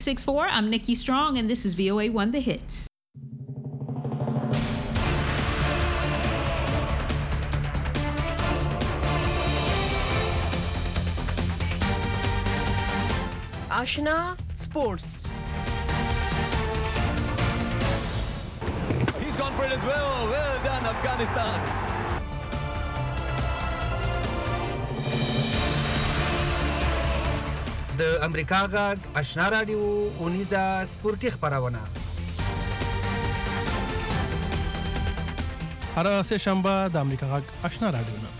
6-4, I'm Nikki Strong, and this is VOA1 The Hits. Ashna Sports. He's gone for it as well. Well done, Afghanistan. د امریکا غږ آشنا رادیو اونیزه سپورتي خبرونه هر سه شنبه د امریکا غږ آشنا رادیو نه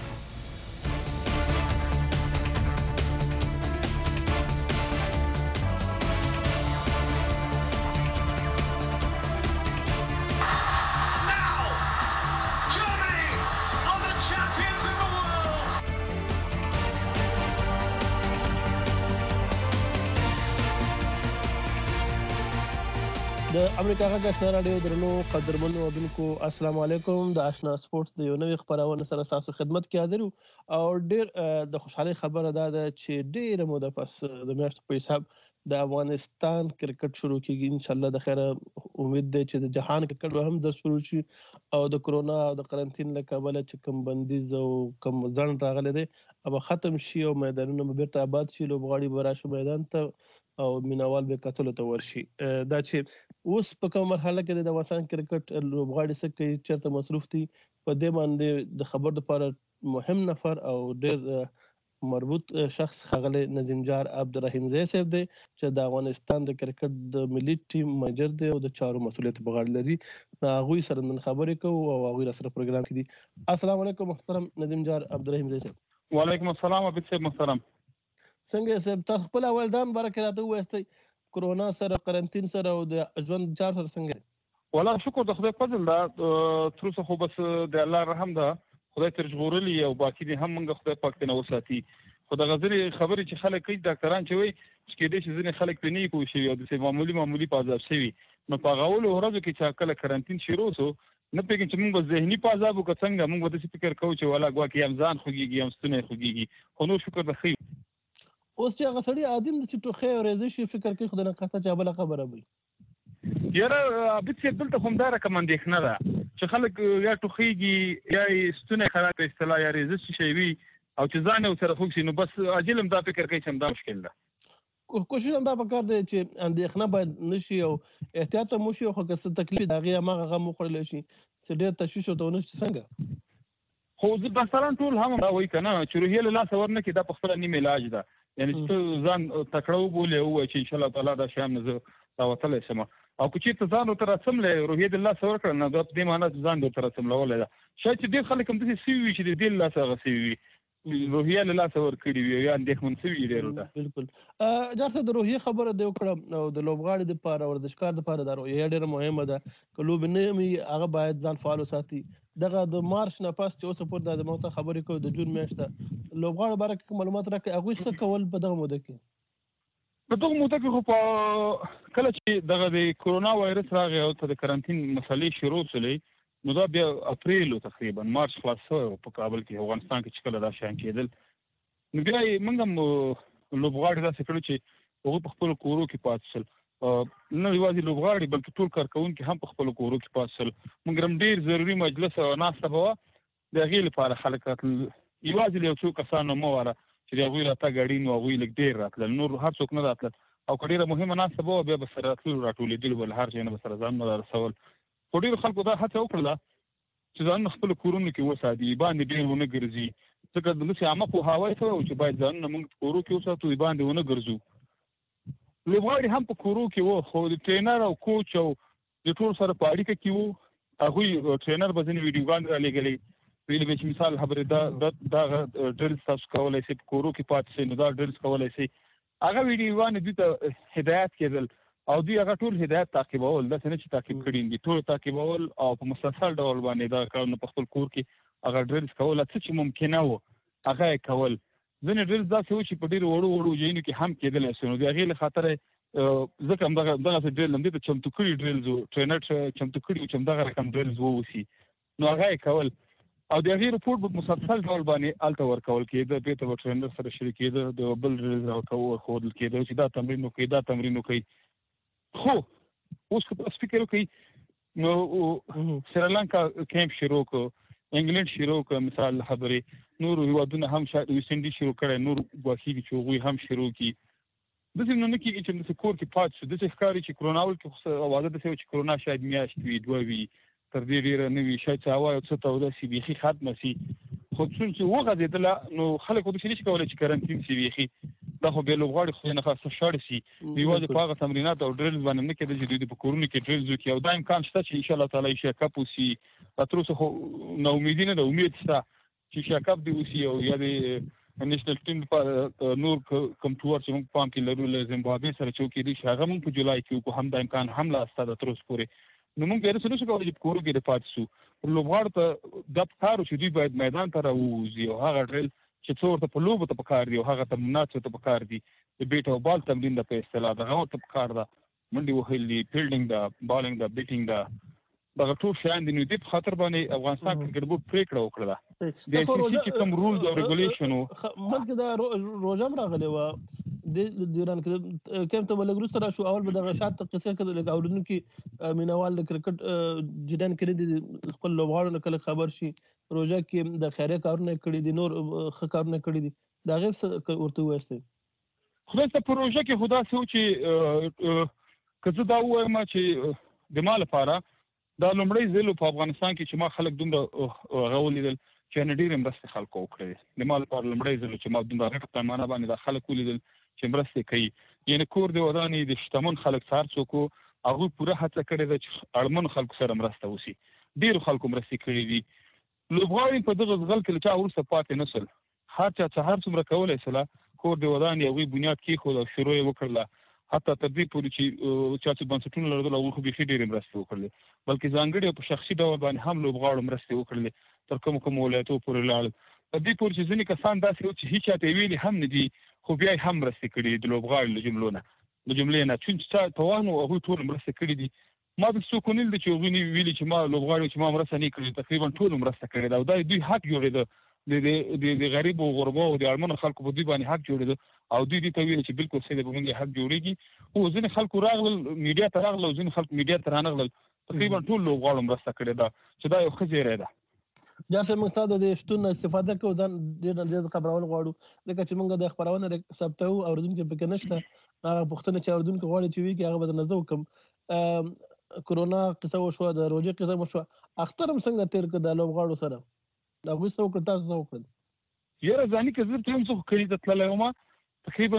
د امریکا غږ آشنا رادیو درنو قدرمنو اوریدونکو السلام علیکم. د آشنا سپورت د یو نوې خبرونه سره تاسو خدمت کې حاضر او ډیر د خوشحالي خبره ده چې ډیره موده پس د میاشتو په حساب د افغانستان کرکټ شروع کیږي. ان شاء الله د خیره امید ده چې د جهان کرکټ به هم د شروع شي او د کرونا او د قرنټین له کبله چې کم بندیز او کم ځنډ راغلی دی او ختم شي او میدانونه به بیرته آباد شي، لوبغاړي به راشي میدان ته او مینوال به کتلو ته ورشي. دا چې اوس په کومه مرحله کې د افغانستان کرکټ لوبغاړي څه کوي، چېرته مصروف دي، په دې باندې د خبر لپاره مهم نفر او ډېر مربوط شخص ښاغلی نظیم جار عبدالرحیم زی صاحب دی چې د افغانستان د کرکټ د ملي ټیم منیجر دی او د چارو مسؤلیت په غاړه لري. هغوی سره نن خبرې کوو او هغوی را سره پروګرام کې دي. السلام علیکم محترم نظیم جار عبدالرحیم زی صاحب. وعلیکم السلام عبد صاحب محترم. څنګه صاحب تاسو خپل اول دام برکه راته ووایئ کرونا سره قرنټین سره او د ژوند چار سره څنګه؟ والله شکر د خدای فضل ده، تر اوسه خو بس د الله رحم ده، خدای تر ژغورلي او باقي دي هم موږ خدای پاک ته نه وساتي. خو د غزلې خبرې چې خلک کوي ډاکټران چې وایي چې کېدای شي ځینې خلک پرې نه پوه شوي او داسې معمولي په عذاب شوي، نو په هغه اولو ورځو کې چې کله قرنټین شروع شو نه پوهېږم چې موږ به ذهني په عذاب وکړو څنګه، موږ به داسې فکر کوو چې والا ګواکې یم ځان خوږېږي یم ستونی خوږېږي، خو نور شکر د ښه اوس چې هغه سړي عادي د چې ټوخی او ریزش فکر کوي خو د نقاطه چې بله خبره وي. یاره عابد صاحب دلته خو همدا رقم اندېښنه ده چې خلک یا ټوخېږي یا یې ستونی خراب اصطلاح یا ریزش شی وي او چې ځان یې ورسره خوږ شي، نو بس عاجل هم دا فکر کوي چې همدا مشکل ده. کوشش همدا پکار دی چې اندېښنه باید نه شي او احتیاط هم وشي، خو که څه تکلیف د هغې هماغه غم وخوړلی شي چې ډېر تشویش ورته ونه شي څنګه؟ خو ډاکټران ټول هم دا وایي که نه چې روحیې له لاسه ورنه کړي، دا په خپله نیم علاج ده. یعنې چې ته ځان تکړه وبولې او ووایې چې انشاءالله تعالی دا شیان نه زه راوتلی شم، او که چېرته ځان ورته راڅملی روحیې د لاسه ورکړه نو دا په دې معنا چې ځان دې ورته راڅملولی ده. شاید چې ډېر خلک هم داسې سوي وي چې د دې له لاسه هغه سوي وي، روحیه له لاسه ورکړي وي یا اندېښمن سوي وي ډېر ورته. بالکل جار صاحب د روحیې خبره دې وکړه او د لوبغاړي دپاره ورزشکار دپاره دا روحیه ډېره مهمه ده. که لوبې نه وي هغه باید ځان فعال وساتي. دغه د مارچ نه پس چې اوسه پورې د موږ ته خبرې کوو د جون میاشت ته لوبغاړو باره کې معلومات راکړئ، هغوی څه کول په دغه موده کې؟ په دغه موده کې خو په کله چې دغه د کرونا وایرس راغی او ته د قرنټین مسلې شروع شولې نو دا بیا اپریل تقریبا مارچ خلاص شوی په کابل کې افغانستان کې چې کله دا شیان کېدل، نو بیا یې موږ هم لوبغاړي داسې کړو چې هغوی په خپلو کورو کې پاتې شول. نه یوازې لوبغاړي بلکې ټول کارکوونکي هم په خپلو کورو کې پاتې شول. موږ هم ډېر ضروري مجلس او ناسته به وه، د هغې لپاره خلک راتلل. یوازې یو څو کسانو مه واره چې د هغوی راتګ اړین و، هغوی لږ ډېر راتلل، نور هر څوک نه راتلل. او که ډېره مهمه ناسته به وه بیا به سره راتللو راټولېدلو به له هر ځای نه به سره ځانونه رارسول. خو ډېرو خلکو دا هڅه وکړله چې ځانونه خپلو کورونو کې وساتي، باندې ډېر ونه ګرځي، ځکه داسې عامه پوهاوی شوی و چې باید ځانونه موږ په کورو کې وساتو، باندې ونه ګرځو. لوبغاړي هم په کورو کې وو، خو د ټرینر او کوچ او د ټول سره په اړیکه کې وو. هغوی ټرینر به ځینې ویډیوګانې رالېږلې، ویلې به چې مثال خبرې دا ډرلز تاسو کولی شئ، په کورو کې پاتې شئ نو دا ډرلز کولی شئ. هغه ویډیوګانې دوی ته هدایت کېدل او دوی هغه ټول هدایت تعقیبول، داسې نه چې تعقیب کړي دي، ټول تعقیبول او په مسلسل ډول باندې دا کارونه په خپل کور کې هغه ډرلز کول، څه چې ممکنه و هغه یې کول. ځینې ډرلز داسې و چې په ډېرو وړو ځایونو کې هم کېدلی شي، نو د هغې له خاطره ځکه همدغسې ډرل همدې ته چمتو کړي ډرلز و، ټرینر چمتو کړي و چې همدغه رقم ډرلز واوسي، نو هغه یې کول. او د هغې رپورټ به مسلسل ډول باندې هلته ورکول کېده، بېرته به ټرینر سره شریکېده، د بل ډرلز ورښودل کېده چې دا تمرین وکړئ دا تمرین وکړئ. خو اوس که تاسو فکر وکړئ نو سریلانکا کیمپ شروع کړ، انګلند شروع کړ، مثال خبرې نور هیوادونه هم شاید ویسټ انډیز شروع کړی، نور ګواښي دي چې هغوی هم شروع کړي. داسې نو نه کېږي چې داسې کور کې پاتې شو. داسې ښکاري چې کرونا ول کې اوازه داسې وه چې کرونا شاید میاشت وي، 2 وي، تر دې ډېره نه وي، شاید څه هوا یو څه توده سي، بیخي ختمه سي. خو څومره چې وغځېدله نو خلک خو داسې نشي کولی چې کرنټین سي بیخي. دا خو بیا لوبغاړي خو نه خاصه شاړ سي، یوازې په هغه تمرینات او ډریلز باندې نه کېده چې دوی په کورونو کې ډریلز وکړي. او دا امکان شته چې انشاءالله تعالی ایشیا کپ وسي. تر اوسه خو ناامیدي نه ده، امید شته چې ایشیا کپ دې وسي او یا د نیشنل ټیم لپاره نور کوم ټور چې موږ پام کې لرو له زیمبابوې سره چې وکړي شي هغه موږ په جولای کې وکړو. هم دا امکان هم لا شته ده تر اوسه پورې. نو موږ بیا داسې نشو کولی چې په کورو کې د پاتې شو. لوبغاړو ته دا پکار و چې دوی باید میدان ته راووځي او هغه ډریل چې څه ورته په لوبو ته پکار دي او هغه تمرینات ورته پکار دي، د بیټ او بال تمرین ده په اصطلاح، دغه ورته پکار ده، منډې وهل دي، فیلډینګ ده، بالینګ ده، بیټینګ ده، دغه ټول شیان دي. نو دې په خاطر باندې افغانستان کرکټ بورډ پرېکړه وکړه ده د آی سی سي چې کوم رولز او ریګولیشن و منځ کې دا روژه هم راغلی وه د ایران کې کیمپ ته به لږ وروسته راشو. اول به دغه شاته قصې کې لږ اورېدونکي مینهوال د کرکټ جریان کړي دي، خپل لوبغاړو نه کله خبر شي. روژه کې د خیریه کارونه کړي دي، نور ښه کارونه کړي دي، د هغې څه ورته ووایاست؟ خدای ته په روژه کې خو داسې و چې که زه دا ووایم چې د ما لپاره دا لومړی ځل په افغانستان کې چې ما خلک دومره هغه ولیدل چې نه ډېرې مرستې خلکو وکړې. د ما لپاره لومړی ځل چې ما دومره غټه پیمانه باندې دا خلک ولیدل چې مرستې کوي. یعنې کور د ودانې د شتمن خلک څه هر څوک وو هغوی پوره هڅه کړې ده چې اړمنو خلکو سره مرسته وشي. ډېرو خلکو مرستې کړې دي. لوبغاړي په دغه ځغل کې له چا وروسته پاتې نه شول. هر چا څه هر څومره کولی شوله کور د ودانې هغوی بنیاد کېښود او شروع یې وکړله. حتی تر دې پورې چې چا چې بنسټونه لرل هغوی خو بیخي ډېرې مرستې وکړلې، بلکې ځانګړې او په شخصي ډول باندې هم لوبغاړو مرستې وکړلې تر کومو ولایتو پورې لاړل. تر دې پورې چې ځینې کسان داسې وو چې هېچ چا ته یې ویلي هم نه دي، خو بیا یې هم مرستې کړي د لوبغاړو له جملې نه چون چې چا توان و هغوی ټول مرستې کړي دي. ما داسې څوک ونه لیده چې هغوی نه ویلي چې ما لوبغاړي چې ما مرسته نه کړې، تقریبا ټولو مرسته کړې ده. او دا دوی حق جوړېده، د غریبو او غربو او د اړمنو خلکو په دوی باندې حق جوړېده او دوی دې ته ویل چې بالکل صحیح ده په موږ حق جوړېږي. خو ځینې خلکو راغلل میډیا ته راغلل او ځینې خلکو میډیا ته رانغلل. تقریبا ټول لوبغاړو مرسته کړې ده چې دا یو ښه زیری ده. جار صاحب موږ ستا د شتون استفاده کوو، ځان ډېر زیات خبرول غواړو ځکه چې موږ د خپرونه ثبتوو، اورېدونکي پکې نشته. هغه پوښتنه چې اورېدونکي غواړي چې وکړي هغه به درنه زه وکړم. کرونا قصه وشوه، د روژې قصه وشوه، اختر هم څنګه تېر کړ د لوبغاړو سره؟ د هغوی څه وکړل، تاسو څه وکړل؟ یاره ځاني که زه درته وایم زه خو کلي ته تللی وم تقریبا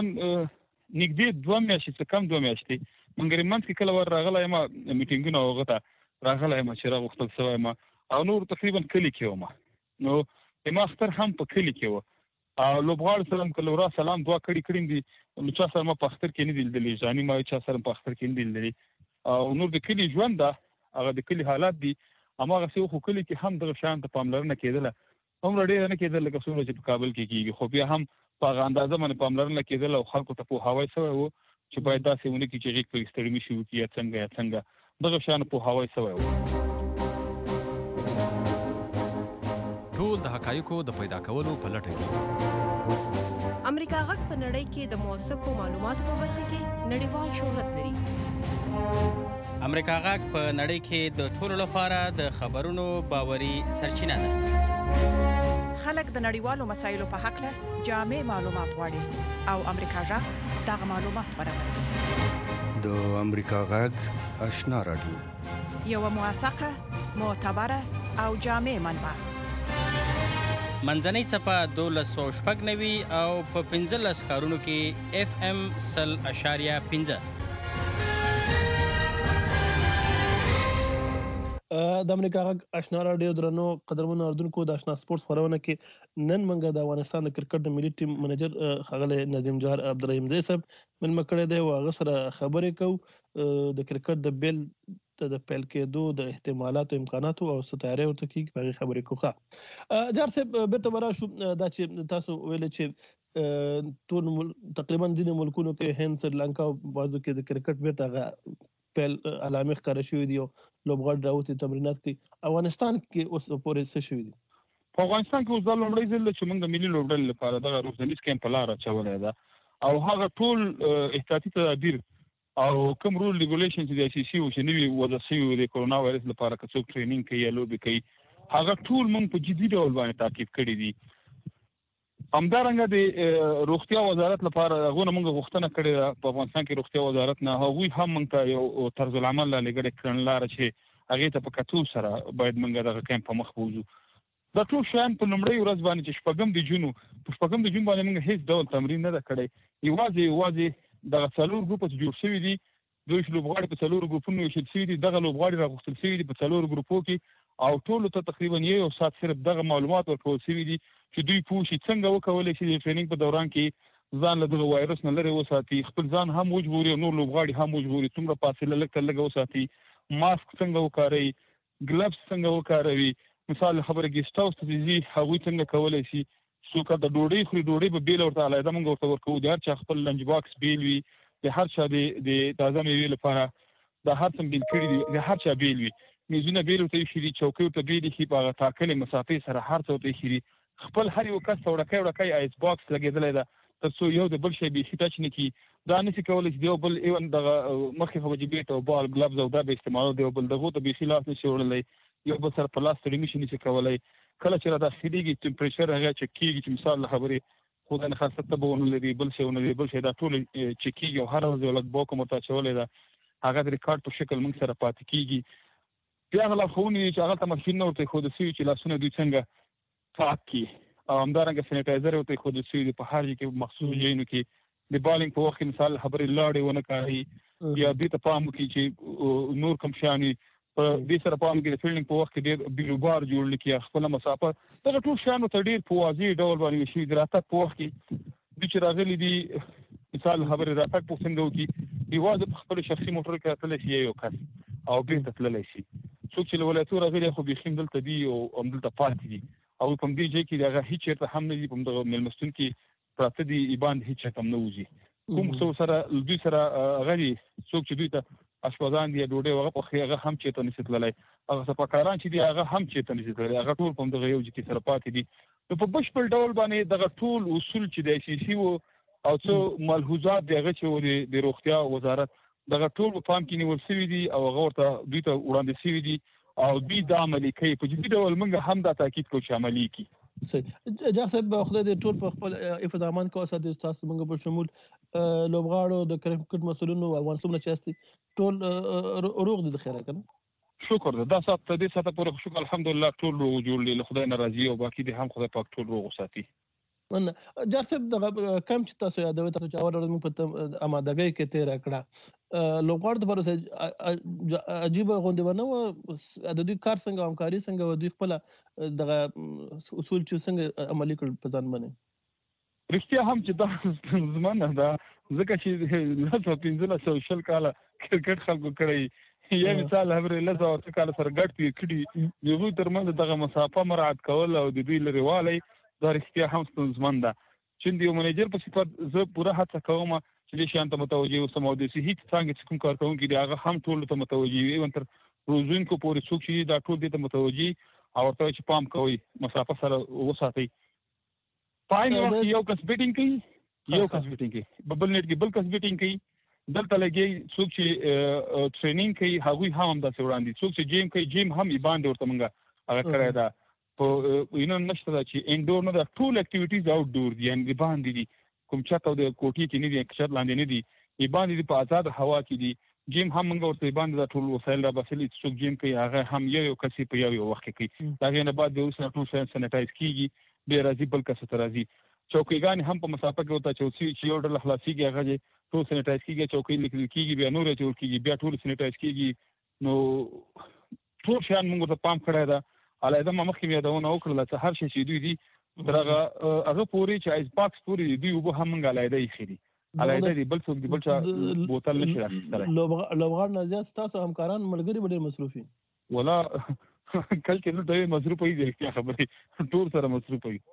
نږدې 2 میاشتې څه کم 2 میاشتې. منګري منځ کې کله ور راغلی یم میټینګونه او هغه ته راغلی یم چې راغوښتل سوی یم او نور تقریبا کلي کې وم. نو زما اختر هم په کلي کې وه او لوبغاړو سره هم کله ورا سلام دعا کړي دي. نو چا سره ما په اختر کې نه دي لیدلي، ځاني ما چا سره په اختر کې نه دي لیدلي. او نور د کلي ژوند ده، هغه د کلي حالات دي. هماغسې خو کلي کې هم دغه شیانو ته پاملرنه کېدله، هومره ډېره نه کېدل لکه څومره چې په کابل کې کېږي، خو بیا هم په هغه اندازه باندې پاملرنه کېدل او خلکو ته پوهاوی سوی و چې باید داسې ونه کړي چې غېږ پرې ستړي مشي وکړي یا څنګه دغه شیانو پوهاوی سوی و. ټول د حقایقو د پیدا کولو په لټه کې امریکا غږ په نړۍ کې د موثقو معلوماتو په برخه کې نړیوال شهرت لري. امریکا غږ په نړۍ کې د ټولو لپاره د خبرونو باوري سرچینه ده. خلک د نړیوالو مسایلو په حق له جامع معلومات غواړي او امریکا غږ دغه معلومات برابروي. د امریکا غږ آشنا راډیو، یوه موثقه، معتبره او جامع منبع. منځنۍ څپه 1290 او په 15 ښارونو کې FM 100.5. د امریکا غږ آشنا راډیو درنو قدرمنو اردوونکو، د آشنا سپورټس خپرونه کې نن موږ د افغانستان د کرکټ د ملي ټیم منیجر ښاغلی نظیم جهار عبدالرحیم ځای صاحب مېلمه کړی دی او هغه سره خبرې کوو د کرکټ د بیل د پیل کېدو د احتمالاتو امکاناتو او څه تیاری ورته کېږي په هغې خبرې کوو. جهار صاحب بیرته به راشو، دا چې تاسو ویلې چې ټول تقریبا ځینې ملکونو کې هند، سریلانکا او بعضو کې د کرکټ بیرته هغه پیل علامې ښکاره شوي دي او لوبغاړي راوتي تمرینات کوي. افغانستان کې اوس پورې څه شوي دي؟ په افغانستان کې اوس دا لومړی ځل چې موږ د ملي لوبډلې لپاره دغه روزنیز کیمپ په لاره اچولی ده او هغه ټول احتیاطي تدابیر او کوم رول ریګولیشن چې د سی سی او چې نوی وضع شوی د کرونا وایرس لپاره که څوک ټریننګ کوي یا لوبې کوي هغه ټول موږ په جدي ډول باندې تعقیب کړي دي. همدارنګه د روغتیا وزارت لپاره هغه موږ غوښتنه کړې ده په افغانستان کې روغتیا وزارت نه هغوی هم موږ ته یو طرز العمل لګړې کړنلاره چې هغې ته په کتو سره باید موږ دغه کیمپ په مخ بوځو. دا ټول شیان په لومړۍ ورځ باندې چې شپږم د جون باندې موږ هیڅ ډول تمرین نه ده کړی. یوازې دغه 4 ګروپه چې جوړ شوي دي دوی لوبغاړي په 4 ګروپونو ویشل شوي دي. دغه لوبغاړي راغوښتل شوي دي په 4 ګروپو کې او ټولو ته تقریبا یو ساعت صرف دغه معلومات ورکول شوي دي چې دوی پوه شي څنګه وکولی شي د ټریننګ په دوران کې ځان له دغه وایرس نه لرې وساتي، خپل ځان هم وژغوري او نور لوبغاړي هم وژغوري، څومره فاصله لږ تر لږه وساتي، ماسک څنګه وکاروي، ګلفز څنګه وکاروي. مثال خبره ګیسټ هاوس ته چې ځي هغوی څنګه کولی شي څوک د ډوډۍ خوري ډوډۍ به بیله ورته علیحده موږ ورته ورکوو. د هر چا خپل لنچ باکس بیل وي، د هر چا د تازه میوې لپاره د هر څه بیل کړي دي، د هر چا بیل وي، میزونه بیل ورته ایښي دي، چوکۍ ورته بیل ایښي په هغه ټاکلې مسافې سره هر څه ورته ایښي دي. خپل هر یو کس ته وړکی آیس باکس لګېدلی ده تر څو یو د بل شی بیخي ټچ نه کړي. دا نشي کولی چې د یو بل ایون دغه مخکې خو به جیبېټ او بال ګلفز او دا به استعمالو، د یو بل دغو ته بیخي لاس نشي وړلی، یو بل سره په لاس تړي نشي کولی. کله چې راداخلېږي ټمپریچر هغه چک کېږي چې مثال له خبرې خدای نخواست ته به ونه لري بل شی ونه لري بل شی، دا ټول چک کېږي او هره ورځ یو لږ بوکم ورته اچولی ده، هغه د ریکارډ په شکل موږ سره پاتې کېږي. بیا هغه لارښوونې چې هغه ته ماشین نه ورته ایښودل شوي چې لاسونه دوی څنګه پاک کړي او همدارنګه سینیټایزر ورته ایښودل شوي دي په هر ځای کې مخصوص ځایونو کې د بالینګ په وخت کې مثال خبرې لاړې ونه کاروي یا دې ته پام وکړي چې نور کوم شیان په دې سره پام وکړي د فیلډینګ په وخت کې ډېر بیروبار جوړ نه کړي، خپله مسافه دغه ټول شیانو ته ډېر په واضح ډول باندې شوي دي. راتګ په وخت کې دوی چې راغلي دي مثال خبرې راتګ په څنګه وکړي، یوازې په خپل شخصي موټر کې راتلی شي یو کس او بېرته تللی شي. څوک چې له ولایتو راغلي خو بیخي همدلته دي او همدلته پاتې دي او په همدې ځای کې د هغه هېڅ چېرته هم نه دي، په همدغه مېلمستون کې پراته دي، باندې هېڅ چېرته هم نه وځي. کوم څه سره دوی سره هغه دي څوک چې دوی ته اشپزان دي یا ډوډۍ هغه پخوي هغه هم چېرته نشي تللی، هغه سپاکاران چې دي هغه هم چېرته نشي تللی، هغه ټول په همدغه یو ځای کې سره پاتې دي. نو په بشپړ ډول باندې دغه ټول اصول چې د ICC وو او څه ملحوظات د هغه چې وو د روغتیا وزارت دغه ټول په پام کې نیول شوي دي او هغه ورته دوی ته وړاندې شوي دي او دوی دا عملي کوي. په جدي ډول موږ هم دا تاکید کوو چې عملي کړي. جاغ صاحب خدای دې ټول په خپل حفظ امان کو ساتي، تاسو موږ په شمول لوبغاړو د کرکټ مسؤلینو او افغانستان چاستي ټول روغ دي خیره کنه. شکر ده دا سات دې ساته پورې شکر الحمدلله ټول روغ جوړ دي، له خدای نه راضي او باقي دې هم خدای پاک ټول روغ وساتي. جاغ صاحب دغه کم چې تاسو یادوي تاسو چې اول ورځ موږ په امادګۍ کې تیر کړه لوبغاړو د پروسه عجیب غونډه ونه و د دوی کار څنګه همکاري څنګه و دوی خپل دغه اصول چې څنګه عملي کړل په ځان باندې رښتیا هم چې دا زمانه ده ځکه چې 1500 کاله کرکټ خلکو کړی یا مثال خبرې لږه کاله سره ګډ پی کړي د دوی ترمنځ دغه مسافه مراعات کول او د دوی لريوالی دا رښتیا هم ستونزمن ده. چې د یو منیجر په صفت زه پوره هڅه کوم چې دې شیانو ته متوجه اوسم او د صحي څانګې چې کوم کارکوونکي دي هغه هم ټولو ته متوجه وي، ایون تر روزونکو پورې څوک چې دا ټول دې ته متوجه او ورته چې پام کوئ مسافه سره وساتئ. په عین وخت یو کس بیټینګ کوي بل نیټ کې بل کس بیټینګ کوي، دلته لګي څوک چې ټریننګ کوي هغوی هم همداسې وړاندې، څوک چې جیم کوي جیم هم یې باندې ورته موږ هغه کړی ده. په نشته دا چې انډور نه ده، ټول اکټیویټیز آوټ ډور دي، یعنې د باندې دي، کوم چت او د کوټې کې نه دي، چت لاندې نه دي، یې باندې دي، په آزاد هوا کې دي. جیم هم موږ ورته یې باندې دا ټول وسایل راباسلي چې څوک جیم کوي هغه هم یو کس په یو وخت کې کوي. د هغې نه بعد بیا وروسته ټول شیان سینیټایز کېږي، بیا راځي بل کس ته راځي. چوکیګانې هم په مسافه کې ورته اچول شوي چې یو ډله خلاصېږي هغه ځای ټول سینیټایز کېږي، چوکۍ لیکل کېږي، بیا نور اچول کېږي، بیا ټول سینیټایز کېږي. نو ټول شیان موږ ورته پام کړی ده. علیحده ما مخکې یادونه وکړله چې هر شی چې دوی دي تر هغه پورې چې آیس باکس پورې دي دوی اوبه هم موږ علیحده ایښي دي، علیحده دي، بل څوک دي بل چا بوتل نشي راخیستلی. لوبغاړو نه زیات ستاسو همکاران ملګري به ډېر مصروف وي. ولا کل کې نو ډېر مصروف وي، رښتیا خبرې ټول سره مصروف وي.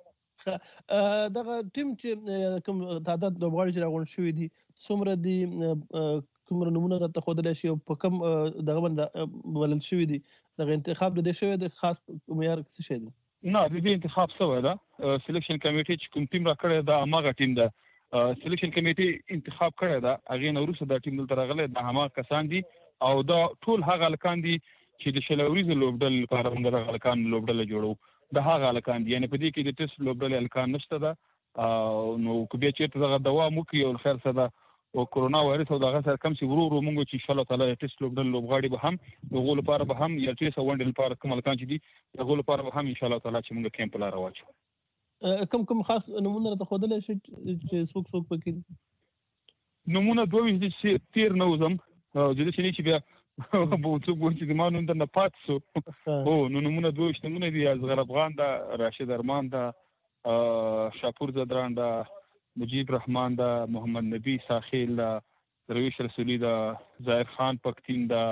دغه ټیم چې کوم تعداد لوبغاړي چې راغونډ شوي دي څومره دي، کومره نمونه راته ښودلی شي او په کوم دغه باندې بلل شوي دي، دغه انتخاب د دې شوی دی خاص معیار څه شی دی؟ نه د دې انتخاب شوی ده، سلیکشن کمیټې چې کوم ټیم راکړی دا هماغه ټیم ده سلیکشن کمیټي انتخاب کړی دا هغې نه وروسته دا ټیم دلته راغلی دا هماغه کسان دي او دا ټول هغه هلکان دي چې د شل اوریزو لوبډلې لپاره موږ دغه هلکان لوبډله جوړو د هغه هلکان دي یعنې په دې کې د ټیسټ لوبډلې هلکان نشته ده نو که بیا چېرته دغه دوام وکړي او خیر څه ده او کرونا وایرس او دغه سره کم شي ورو ورو موږ چې انشاءالله تعالی ټیسټ لوبډلې لوبغاړي به هم د هغو لپاره به هم یا ټیسټ او ونډې لپاره کوم هلکان چې دي د هغو لپاره به هم انشاءالله تعالی چې موږ کیمپ په لاره واچو کوم خاص نمونه راته ښودلی شي چې څوک پکې دي نمونه 22 دي چې تېر نه وځم د دې چې بیا څوک وایي چې زما نوم درنه پاتې شو هو نو نمونه 22 نمونه دي اصغر افغان ده راشد ارمان ده شاپور زدران ده مجيب رحمان دا محمد نبی ساخیل دا درویش رسولی دا ظاهر خان پختین دا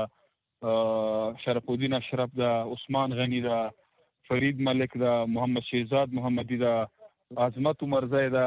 شرف الدین اشرف دا عثمان غنی دا فرید ملک دا محمد شهزاد محمدی دا عظمت عمرزی دا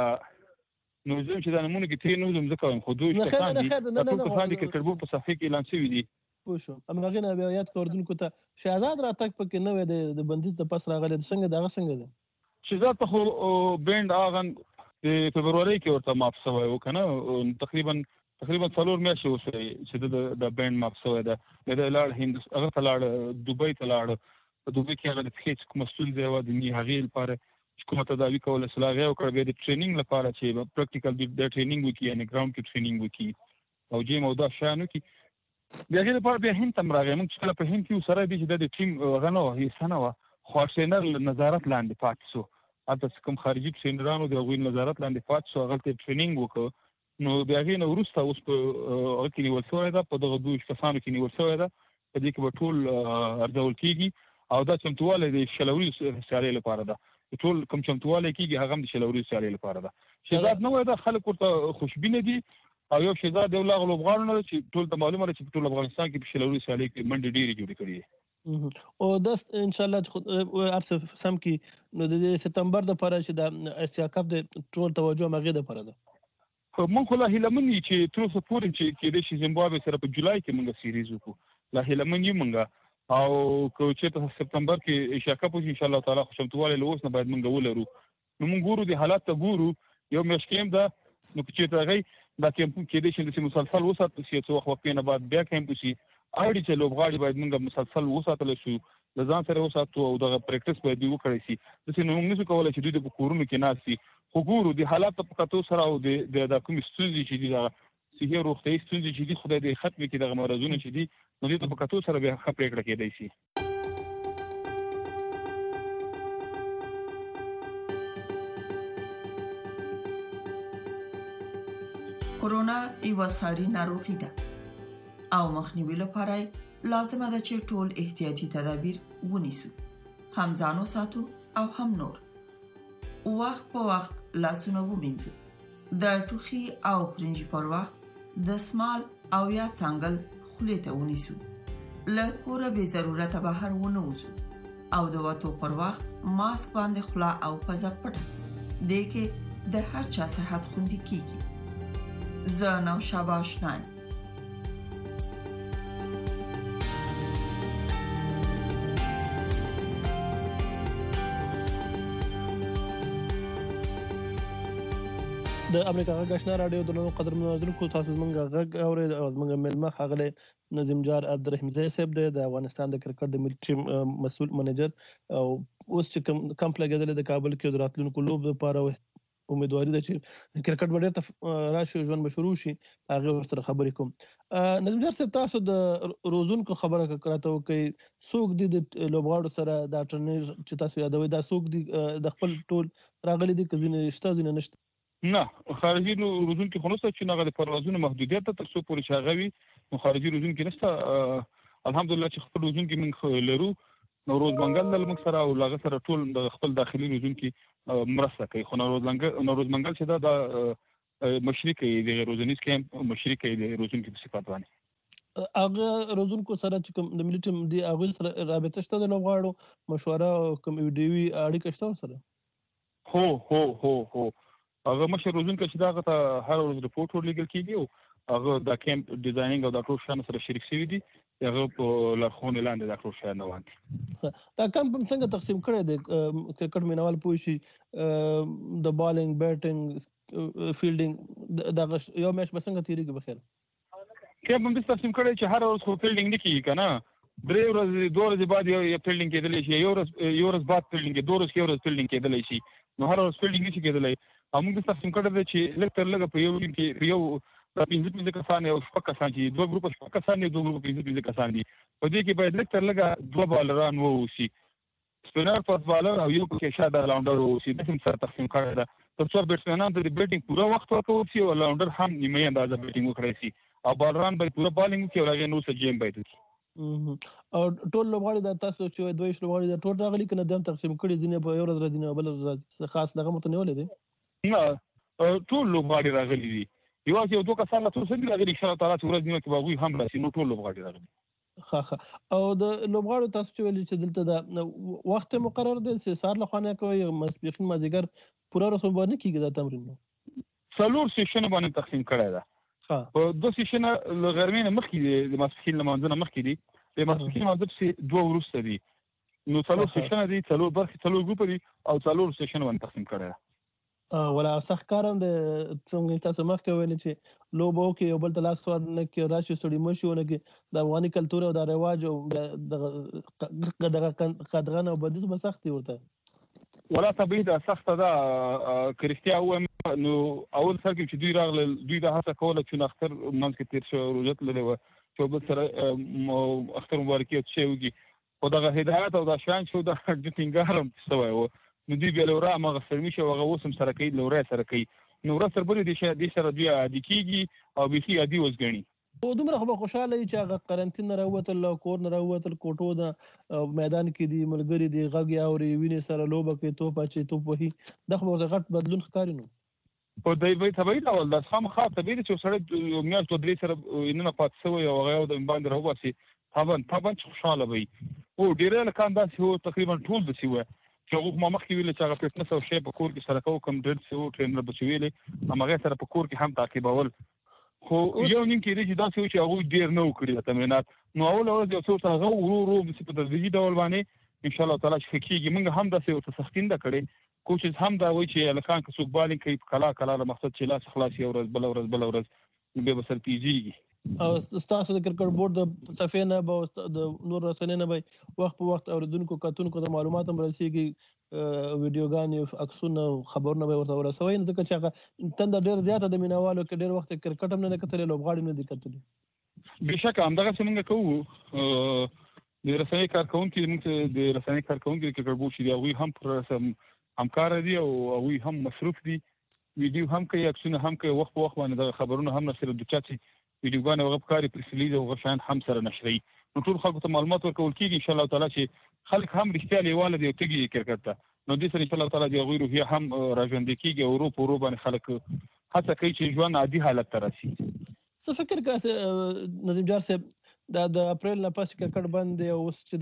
نو زم چې دا نمونه کې ترې نوزم زه کوم خو دوی کسان دي ټول کسان دي کرکټ په صفحې کې اعلان شوي دي پوه شو همغې نه بیا یاد کوردونکو ته شهزاد راتګ پکې نه وی د بندیز د پس راغلی څنګه دغه څنګه ده شهزاد ته خو بینډ هغه د فبروري کې ورته ماپ شوی و که نه تقریبا 4 میاشتې وشوی چې د بینډ ماپ شوی ده د لاړ هغه ته لاړ دوبۍ ته لاړ په دوبۍ کې هغه د پښې چې کومه ستونزه وه د ني هغې لپاره چې کومه تداوي کوله سل هغې وکړه بیا د ټریننګ لپاره چې پریکټیکل د ټریننګ وکړي یعنې ګراوند کې ټریننګ وکړي او جیم او دا شیان وکړي د هغې لپاره بیا هند ته هم راغی موږ چې کله په هند کې سره دي چې دا د ټیم هغه نه وه حصه نه وه خو ټرینر نظارت لاندې پاتې شو هلته کوم خارجي ټرینرانو د هغوی نظارت لاندې پاتې شو هغلته یې ټریننګ وکړ نو د هغې نه وروسته اوس په هغه کې نیول شوی ده په دغه 22 کسانو کې نیول شوی ده په دې کې به ټول ارزول کېږي او دا چمتوالی د شل اوریزو سیالۍ لپاره ده ټول کوم چمتوالی کېږي هغه هم د شل اوریزو سیالۍ لپاره ده شهزاد نوی ده خلک ورته خوشبینه دي او یو شهزاد یو له هغو لوبغاړو نه ده چې ټول ته معلومه ده چې په ټول افغانستان کې په شل اوریزو سیالۍ کې منډې ډېرې جوړې کړي دي او دا ان شاء الله ارڅ سم کی نو د سپتمبر د لپاره چې د اسیا کپ د ټول توجه مغه د لپاره ده مونږ خو لا هیلمن یو چې تر اوسه پورې چې د زیمبابوې سره په جولای کې مونږ سیریز وکړو لا هیلمن یو مونږ او که چې په سپتمبر کې اسیا کپ ان شاء الله تعالی خوشمتواله لوس نه باید مونږ ولرو نو مونږ ګورو د حالات ته ګورو یو مشکیم ده نو چې ترغی دا کیمپ کې د شي مسلسل وساتل شي څو وخت نه بعد بیا کیمپ شي اړ چې لوبغاړي باید موږ مسلسل وساتل شو د ځان سره وساتو او د پریکټیس باید وکړي شي د څه نو موږ نشو کولای چې دوی د کورونو کې ناسي خو ګورو د حالات په کتو سره او د کوم ستونزې چې دي دا صحي روغتیايي ستونزې چې دي خدای دې ختم کړي دغه مرزونه چې دي نو دې په کتو سره به ښه پریکړه کېدای شي کورونا یو ساري ناروغي ده او مخنیوي لپاره لازمه ده چې ټول احتیاطي تدابیر ونیسو هم ځانو ساتو او هم نور وخت په وخت لاسونه ومینځو د ټوخي او پرنجي پر وخت د سمال او یا څنګل خولې ته ونیسو له کوره به ضرورت بهر ونه وځو او د وټو پر وخت ماسک باندې خلا او پزه پټه دې کې د هر چا صحت خوندي کیږي زنو شاباش نان د امریکا غږ آشنا رادیو د نو قدرمنو اوریدونکو تاسو مونږه غږ اورئ او مونږه ملما خغله نظیم جار عبدالرحیم زئی صاحب د افغانستان د کرکټ د ملي ټیم مسؤل منیجر او اوس چې کم لګیدل د کابل کې د راتلونکو لوب لپاره امیدواري ده چې کرکټ وړه ته راشي ژوند به شروع شي هغه سره خبرې کوم نظیم جار صاحب تاسو د روزونکو خبره کړه کوي څوک دي د لوبغاړو سره د ټرنیر چې تاسو یادوي دا څوک دي د خپل ټول راغلي دي کزینه شته زینه نشته نه خارجي روزونکو خلاصه چې نه غوډه پروازونه محدودیت ته تر څو پورې شاغوي نو خارجي روزونکو نشته الحمدلله چې خپل روزونکو من لرو نوروز منګل د موږ سره او لغه سره ټول د خپل داخلي روزونکو مرسته کوي خو نوروز منګل چې دا مشرقي د روزنیز کیمپ مشرقي د روزونکو په صفات باندې هغه روزونکو سره چې کوم د ملي ټیم دی هغه سره رابطه شته د لوبغاړو مشوره کوم ویډیوي اړیکه شته سره هو هغه مشر روزونکو چې دا ته هر ورځ رپورټ ورلګل کیږي او هغه د کیمپ ډیزاینینګ او د ټول شان سره شریک شوی دي هغه په لارښوونې لاندې د ټول شان روان دي دا کیمپ څنګه تقسیم کړی دی کرکټ مینوال پوه شي د بالینګ بیټینګ فیلډینګ دا یو میچ بسنګ تیریږي بخیر کې هم د تقسیم کړی چې هر ورځ خو فیلډینګ نه کیږي کنه 3 ورځې 2 ورځې بعد یو فیلډینګ کېدلی شي یو ورځ بعد فیلډینګ 2 ورځې یو ورځ فیلډینګ کېدلی شي نو هر ورځ فیلډینګ نشي کېدلی موږ د تقسیم کړی دی چې لږ تر لږه په یو ټیم کې یو 15 کسان او 6 کسان چې دوه ګروپ 6 کسان دي دوه ګروپ 15 کسان دي په دې کې باید لږ تر لږه دوه بالران ووسی سپینر پاس بالر او یو کې شاده راونډر ووسی د سم سره تقسیم کړی دی تر څو بیټسمنان ته د بیټینګ پوره وخت ورکوي شي او راونډر هم نیمه اندازه بیټینګ وکړي شي او بالران به پوره بالینګ وکړي او هغه نو څه جیم باید او ټول لوبغاړي د تاسو چې دوی لوبغاړي د ټول راغلي کنه د تقسیم کړي دي په یو ورځ دي بل ورځ خاص دغه متنولې دي نه ټول لوبغاړي راغلي دي یو دوه کسان لا څه دي راغلي ان شاء الله تعالی ورځ نیمه کې به هم راشي نو ټول لوبغاړي راغلي او د لوبغاړو تاسو چې ویل چې دلته د وخت مقرر دی چې سار له خانه کوي مسبقین مازیګر پوره رسوب باندې کیږي دا تمرین څلور سیشن باندې تقسیم کړی دی په دوه سیشن له غرمې نه مخکې د ماسپښین له مانځه نه مخکې دي د ماسپښین مانځه چې دوه وروسته دي نو څلور سیشن دي څلور برخې څلور ګروپ دي او څلور سیشن باندې تقسیم کړی ولا سخت کارم د څنګه تاسو مخکې ویل چې لوبو کې یو بل تلاس ورنه کې راشي سړی مشونه کې د افغاني کلتور او د رواج او د قدغن او بدیس به سختي ورته ولا طبيعي دا سخته ده کرشتیا وایم نو اول سر کې چې دوی راغله دوی د هڅه کوله چې اختر منځ کې تیر شو روزت لري و چې بل سره اختر مبارکي شي وږي او دا هدایت او دا شان شو د ټینګارم سوی و نو دوی به لورا ما غسرمي شو هغه وسم سره کوي لورا سره کوي نو ور سره بل دي سره دوی عادي کیږي او به عادي وځګني او دومره خو خوشاله چې هغه قرنټین نه راوتل کور نه راوتل کوټو د میدان کې دی ملګری دی غږ اوري ویني سره لوبه کې توپ اچي توپ وهي د خو غټ بدلون ښکاري نو په دای به طبيعي ډول د خام خاص طبيعي چې سره میاش دوه درې سره نه پات سوی او هغه د باندې راوباسي طبعا خوشاله وي او ډیره لکان دا هو تقریبا ټول د سیوه چې هغه ما مخکې ویل چې هغه فټنس او شی په کور کې سره کوم ډېر سیو ټرینر بچویلې هغه سره په کور کې هم تعقیبول خو یو نیم کې دی چې دا څه چې هغه ډیر نه وکړي تمرینات نو اول ورځ یو څه هغه ورو په تدریجي ډول باندې ان شاء الله تعالی شکیږي موږ هم دا څه سختین دا کړي کوچز هم دا وایي چې لکان کې څوک بالینګ کوي کلا له مقصد چې لاس خلاص یو ورځ بل ورځ به بسر پیږي او تاسو د کرکټ بورډ د صفحې نه به د نور رسنۍ نه به وخت په وخت اوریدونکو کتونکو د معلومات هم رسیږي ویډیوګان عکسونه خبرونه به ورته ورسوي ځکه چې هغه تند ډېر زیاته د مینوالو کې ډېر وخت کرکټ هم نه کتلې لوبغاړي نه دي کتلې بشک همدغه څنګه کوو د رسنۍ کارکونکو د رسنۍ کارکونکو د کرکټ بورډ چې هغه هم پر همکار دي او هغه هم مصروف دي ویډیو هم کوي عکسونه هم کوي وخت په وخت باندې خبرونه هم نشر د چاچي ویډیوګان او غوښکاري پرسلیز او غشان هم سره نشري نو ټول خلکو ته معلومات ورکول کیږي ان شاء الله تعالی چې خلک هم رښتیا لیواله دی او تګي کرکټ ته نو د سره ان شاء الله تعالی دی غوړو هي هم راځوند کیږي او رو باندې خلک هڅه کوي چې ژوند عادي حالت ته راشي څه فکر کوي نظیم جار صاحب د اپریل نه پس کرکټ بند او چې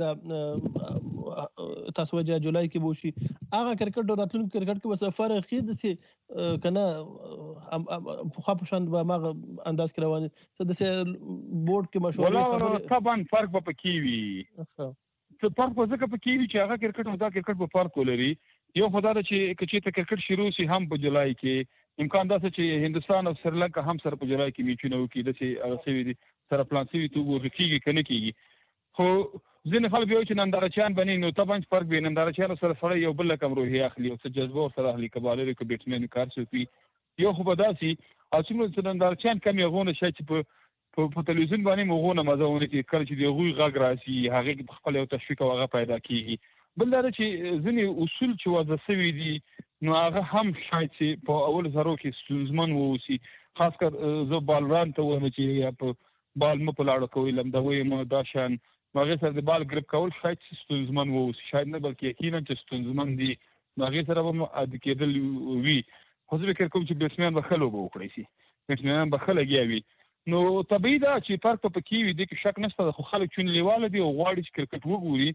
د تاسو وجه جولای کې بوشي هغه کرکټ راتلونکي کرکټ کې وسه فرق خید سي کنه خو په شان به ما انداز کې روان څه د بورډ کې مشورې خبره طبعا فرق به پکې وي څه فرق به ځکه پکې وي چې هغه کرکټ او دا کرکټ په فرق ولري یو خدای چې کچې ته کرکټ شروع شي هم په جولای کې امکان دا چې هندستان او سریلانکا هم سره په جولای کې میچونه وکړي د چې هغه سوي دي سره پلان سوي تو ورکیږي کنه کیږي خو ځینې خلک یو چې نندارچیان بني نو طبعا فرق به نندارچیان سره یو بل کم روحي اخلي او څه جذبه سره اخلي کبالر کې بیټسمن کار شي یو خو بداسي او چې نندارچیان کم یو غونه شي چې په تلویزیون باندې مغونه مزهونه کې کله چې دی غوي غږ راسي هغه په خپل یو تشویق او هغه پیدا کیږي بل دا چې ځینې اصول چې وضع شوي دي نو هغه هم شاید چې په اول زرو کې ستونزمن ووسی خاص کر زه بالران ته وایم چې په بال مو په لاړه کوي لمدوي مو دا شان هغه سره د بال ګریپ کول شاید ستونزمن ووسی شاید نه بلکې یقینا چې ستونزمن دي هغه سره به عادي کېدل وي خو زه فکر کوم چې بیټسمن به خلو به وکړي شي بیټسمن به خلګي نو طبيعي دا چې فرق په کې وي د کې شک نشته خو خلک چون لیواله دي او غواړي چې کرکټ وګوري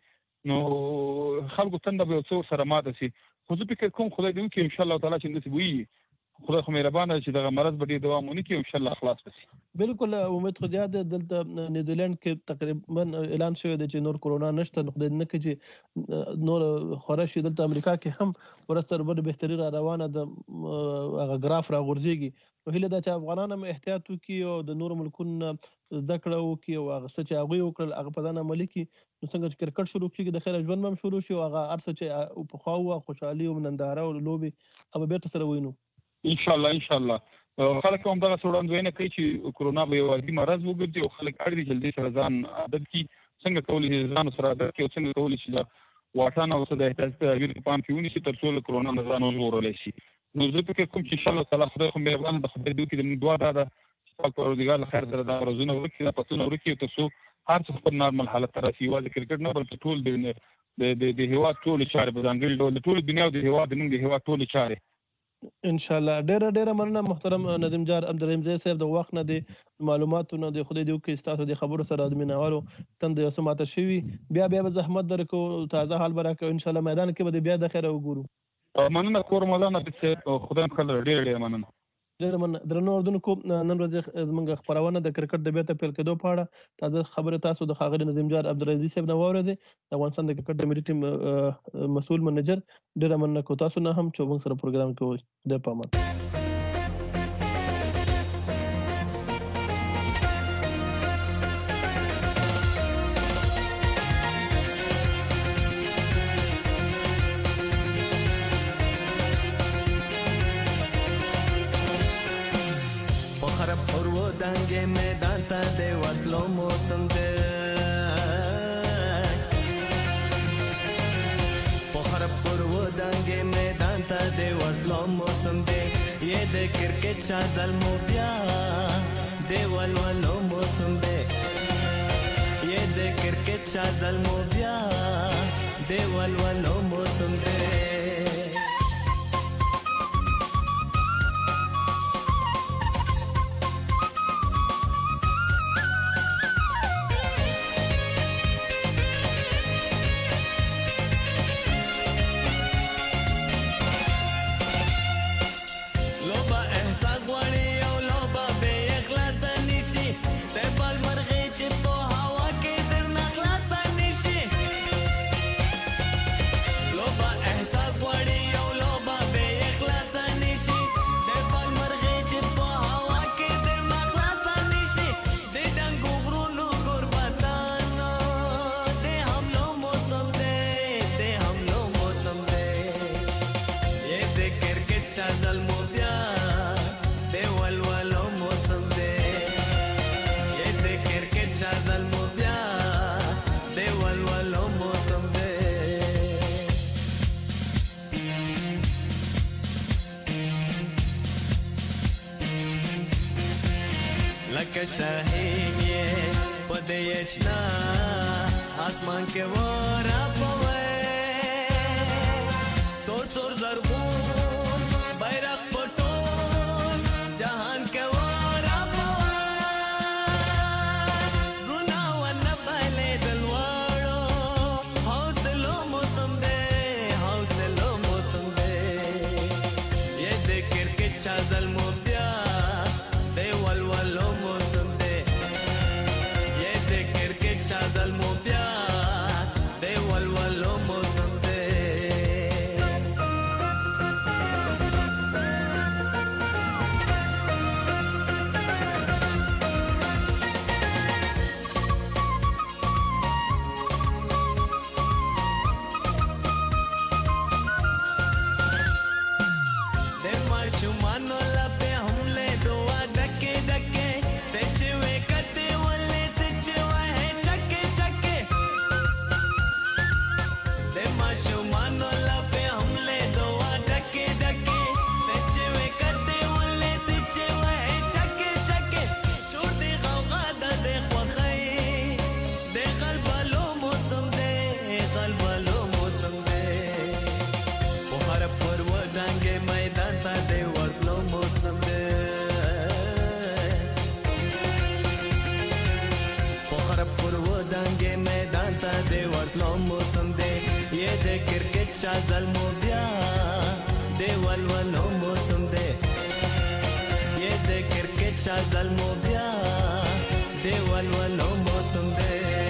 نو خلکو تنده به څو سره ماته شي خو زه فکر کوم خدای دې وکړي ان شاء الله تعالی چې دې وي خدای خو مهربانه چې دغه مرض به ډېر دوام ونه کړي او انشاءالله خلاص به شي. بالکل امید خو زیات دلته نیدرلند کې تقریبا اعلان شوی دی چې نور کورونا نشته، نو خدای نه کړي چې نور خوره شي. دلته امریکا کې هم ورځ تر بلې بهتري را روانه ده، هغه ګراف راغورځېږي. نو هیله ده چې افغانان هم احتیاط وکړي او د نورو ملکونو زده کړه وکړي او هغه څه چې هغوی وکړل هغه په ځان عملي کړي. نو څنګه چې کرکټ شروع کېږي د خیره ژوند هم شروع شي او هغه هر څه چې پخوا وه خوشحالي او ننداره او لوبې هغه بېرته سره ووینو انشاءالله. خلک هم دغه وړاندوینه کوي چې کورونا به یو عادي مرض وګرځي او خلک اړ دي جلدي سره ځان عادت کړي. څنګه کولی شي ځان سره عادت کړي او څنګه کولی شي د واټن او د احتیاط تدابیر په پام کې ونیسي تر څو له کورونا نه ځان وژغورلی شي. نو زه فکر کوم چې انشاءالله تعالی خدای خو مهربانه د خدای دوی کې د موږ دعا دا ده چې پاک پروردګار له خیر سره دا مرضونه ورک کړي، دا پسونه ورک کړي تر څو هر څه خپل نارمل حالت ته راسي. یوازې کرکټ نه بلکې ټول د هېواد ټولې چارې په ځانګړي ډول د ټولې دنیا او د هېواد ټولې چارې انشاءالله. ډیره مننه محترم ندیم جار عبدالرحیم زی صاحب د وخت نه د معلوماتو نه د خدای دې وکړي ستاسو د خبرو سره د مینوالو تنده یو څه ماته شوي. بیا به زحمت درکو، تازه حال به راکړو انشاءالله. میدان کې به بیا د خیره وګورو. مننه کور مولانا خدای مخلر ډیره مننه. ډیره مننه. درنو اردوونکو، نن ورځ زموږ خپرونه د کرکټ د بیرته پیل کېدو په اړه تازه خبره تاسو د ښاغلي ندیم جار عبدالرحیم صاحب نه واورېدې، د افغانستان د کرکټ د ملي ټیم مسؤل منیجر. ډیره مننه کو تاسو نه هم چې موږ سره پروګرام کوئ. خدای په امان. دنګ میدان ته د ورتلو موسم دی، په خراب پرو دنګ میدان ته د ورتلو موسم دی. یې د کرکټ چادر مو بیا د ولولو موسم دی، یې د کرکټ چادر مو بیا د ولولو موسم دی. شاهین یې په دې شنا اسمان کې ورا پوي تور سور زرغون بیرغ پټون جهان کې ورا پوي رونا ون پهلې دلوړو حوصلو موسم دې حوصلو موسم دې یې د کرکټ چادر مو بیا دې ولولو چادل مو بیا دی ولولو موسم دی. د ماشومانو لپې حمله دعا ډکې ډکې ته چې وې کټې ولې ته چې ماشومانو لپې حمله دعا ډکې ډکې ته چې وې کټې ولې ته چې وې چکې چکې څوړ دې غوغا ده د خوښۍ د غلبلو موسم دی غلبلو موسم دی په هر پر ودانګې میدان ته د ورتلو موسم دی په هر پر ودانګې میدان ته د ورتلو موسم دی یې د کرکټ چادر مو بیا د ولولو موسم دی شازل مو بیا دیوال ولو موسم دی